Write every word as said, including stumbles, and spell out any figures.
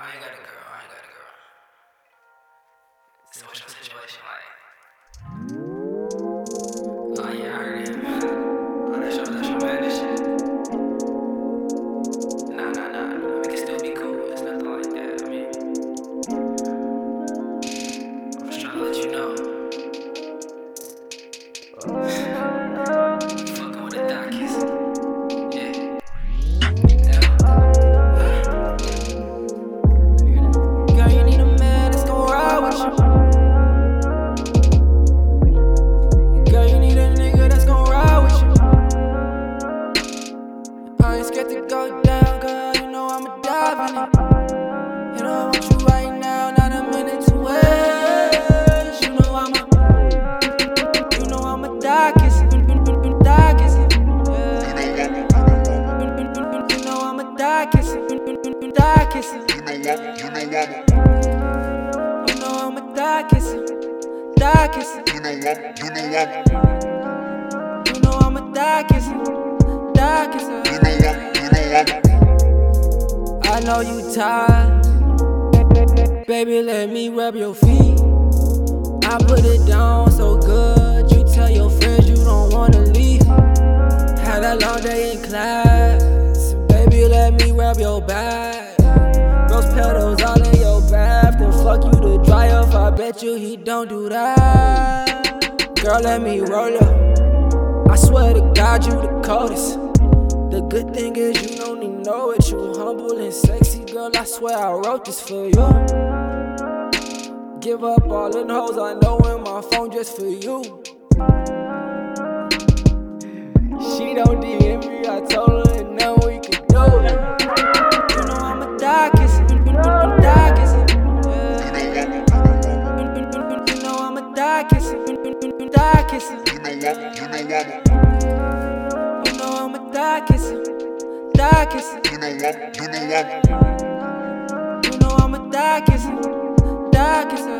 I ain't got a girl, I ain't got a girl. So what's your situation like? Oh yeah, I heard him. Oh, that's your, that's your man and shit. Nah, nah, nah. We can still be cool. It's nothing like that. I mean, I'm just trying to let you know. Fucking with the dockies. Yeah. Girl, you need a man that's gon' ride with you. Girl, you need a nigga that's gon' ride with you. I ain't scared to go down, girl. You know I'ma dive in it. You know I want you right now, not a minute to waste. You know I'ma, you know I'ma die kissing, die kissing. Yeah. You know I'ma die kissing, die kissing. You know I'ma die kissing, die kissing. You know I'ma die kissing, die kissing. I know you tired, baby, let me rub your feet. I put it down so good, you tell your friends you don't wanna leave. Had a long day in class, baby, let me rub your back. Rose petals all in your bath, then fuck you to dry off, I bet you he don't do that. Girl, let me roll up, I swear to God you the coldest. The good thing is you don't even know it, you humble and sexy, girl, I swear I wrote this for you. Give up all them hoes I know in my phone just for you. She don't D M me, I told her and now we can do it. You know I'ma die kissing, die kissing. Yeah. You know I'ma die kissing, die kissing. You know I'ma die kissing, die kissing. You know I'ma die kissing, die kissing.